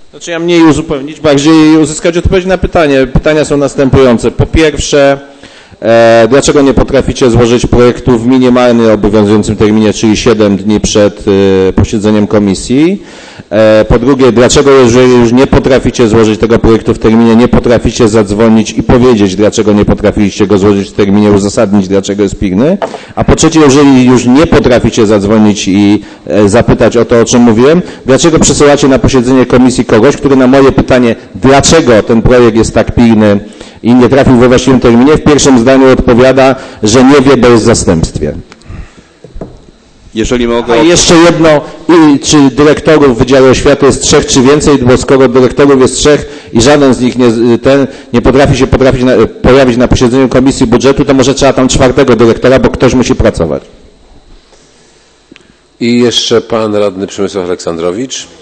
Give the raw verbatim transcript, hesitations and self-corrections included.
Znaczy ja mniej uzupełnić, bardziej uzyskać odpowiedź na pytanie. Pytania są następujące. Po pierwsze, e, dlaczego nie potraficie złożyć projektu w minimalnie obowiązującym terminie, czyli siedem dni przed e, posiedzeniem komisji? E, po drugie, dlaczego jeżeli już nie potraficie złożyć tego projektu w terminie, nie potraficie zadzwonić i powiedzieć, dlaczego nie potrafiliście go złożyć w terminie, uzasadnić, dlaczego jest pilny? A po trzecie, jeżeli już nie potraficie zadzwonić i e, zapytać o to, o czym mówiłem, dlaczego przesyłacie na posiedzenie komisji kogoś, który na moje pytanie, dlaczego ten projekt jest tak pilny i nie trafił we właściwym terminie, w pierwszym zdaniu odpowiada, że nie wie, bo jest w zastępstwie. Jeżeli mogę... A jeszcze jedno, i, czy dyrektorów Wydziału Oświaty jest trzech czy więcej, bo skoro dyrektorów jest trzech i żaden z nich nie, ten, nie potrafi się potrafić na, pojawić na posiedzeniu Komisji Budżetu, to może trzeba tam czwartego dyrektora, bo ktoś musi pracować. I jeszcze pan radny Przemysław Aleksandrowicz.